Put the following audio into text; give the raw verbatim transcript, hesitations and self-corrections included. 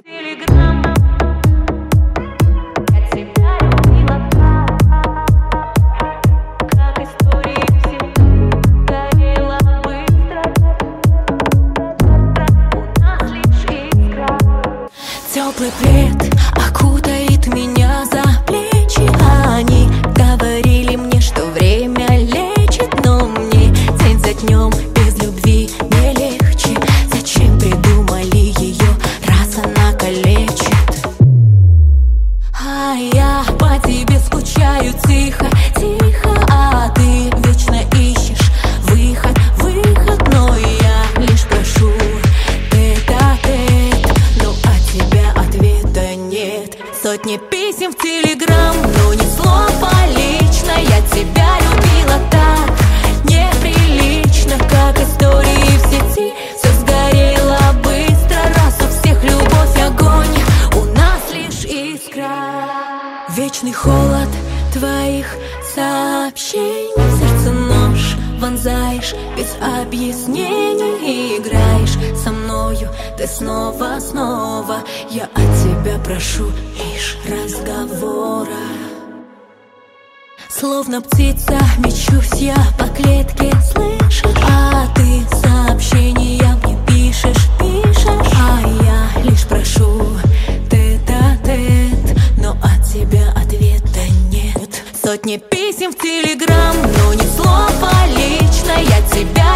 Телеграм. Я тебя любила так, как истории всегда горела быстро. У нас лишь искра. Теплый плед окутает меня за плечи. Они говорили мне, что время лечит, но мне день за днем без любви не легче. Зачем придумали ее, раз она калечит? А я по тебе скучаю тихо, тихо, а ты вечно ищешь выход, выход. Но я лишь прошу тет-а-тет, но от тебя ответа нет. Сотни писем в телеграм, но ни слова лично. Я тебя любила так неприлично, как истории в сети. Все сгорело быстро, раз у всех любовь огонь, у нас лишь искра. Вечный холод твоих сообщений, в сердце нож вонзаешь без объяснений. И играешь со мною ты снова, снова. Я от тебя прошу лишь разговора. Словно птица мечусь я по клетке, слышишь? А ты сообщения мне пишешь, пишешь. А я лишь прошу тет-а-тет, но от тебя ответа нет. Сотни писем в телеграм, но ни слова лично. Я тебя